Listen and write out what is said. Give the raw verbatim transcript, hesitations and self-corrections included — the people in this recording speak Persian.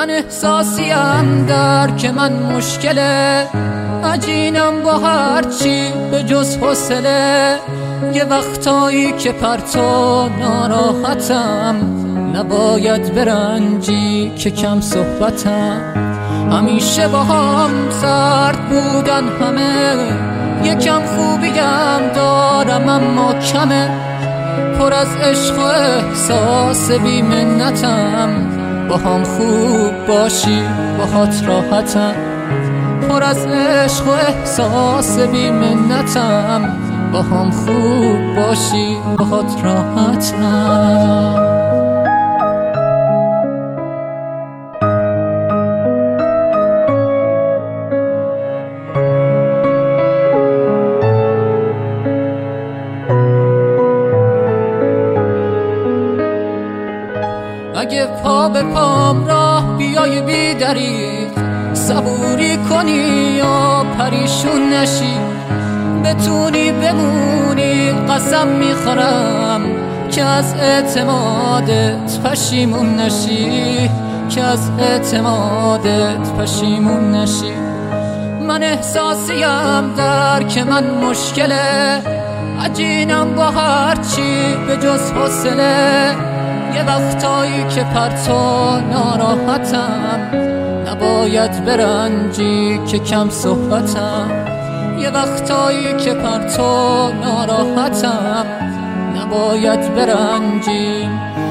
من احساسیم در که من مشکله، عجینم با هرچی به جز حوصله. یه وقتایی که پرتو ناراحتم، نباید برنجی که کم صحبتم. همیشه با هم سرد بودن همه، یکم خوبیم دارم اما کمه. پر از عشق و احساس بی منتم، با هم خوب باشی باهات راحتم. پر از عشق و احساس بی منتم، با هم خوب باشی باهات راحتم. اگه پا به پام راه بیای بی دریغ، صبوری کنی یا پریشون نشی. بتونی بمونی قسم میخورم که از اعتمادت پشیمون نشی، که از اعتمادت پشیمون نشی. من احساسیم در که من مشکله، عجینم با هرچی به جز حوصله. یه وقتایی که پرتو ناراحتم، نباید برنجی که کم صحبتم. یه وقتایی که پرتو ناراحتم، نباید برنجی